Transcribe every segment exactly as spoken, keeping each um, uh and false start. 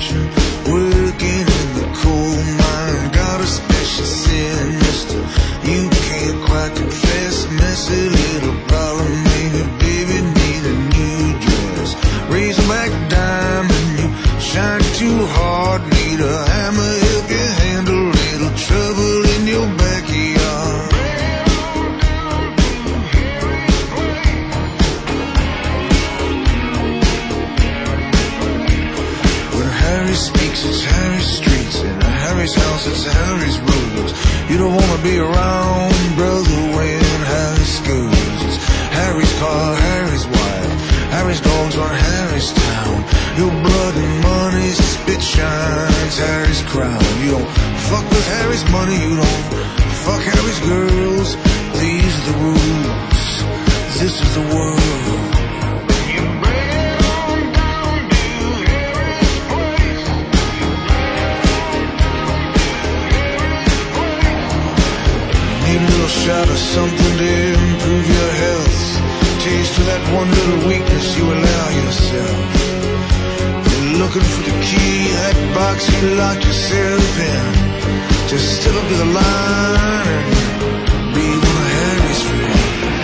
kitchen, working in the coal mine. Got a special sin, mister, you can't quite confess. Messy little problem, maybe, baby, need a new dress. Razorback diamond, you shine too hard. Need a hammer, help you handle little trouble in your backyard. When Harry speaks, it's Harry's streets. In a Harry's house, it's Harry's rules. You don't wanna be around, brother, when Harry schools. It's Harry's car, Harry's wife, Harry's dogs run Harry's town. Your blood and money spit shines Harry's crown. You don't fuck with Harry's money, you don't fuck Harry's girls. These are the rules, this is the world. Need a little shot of something to improve your health. Taste of that one little weakness you allow yourself. You're looking for the key, that box you locked yourself in. Just step up to the line and be one of Harry's friends.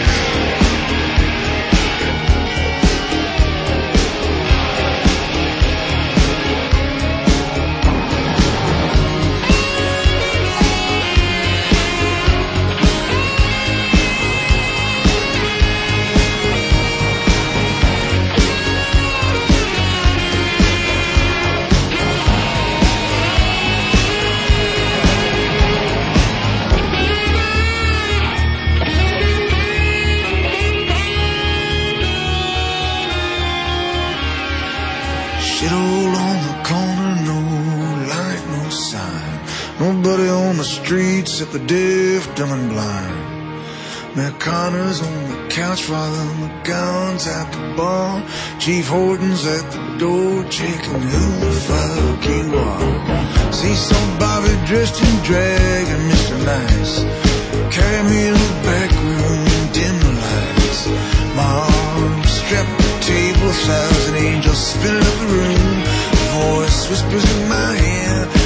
Shit all on the corner, no light, no sign. Nobody on the streets except the deaf, dumb and blind. McConnor's on the couch, Father McGowan's at the bar. Chief Horton's at the door, checking who the fuck you are. See somebody dressed in drag and Mister Nice. Carry me in the back room, dim the lights. My arms strapped to the table, thousand angels spinning up the room. Voice whispers in my ear,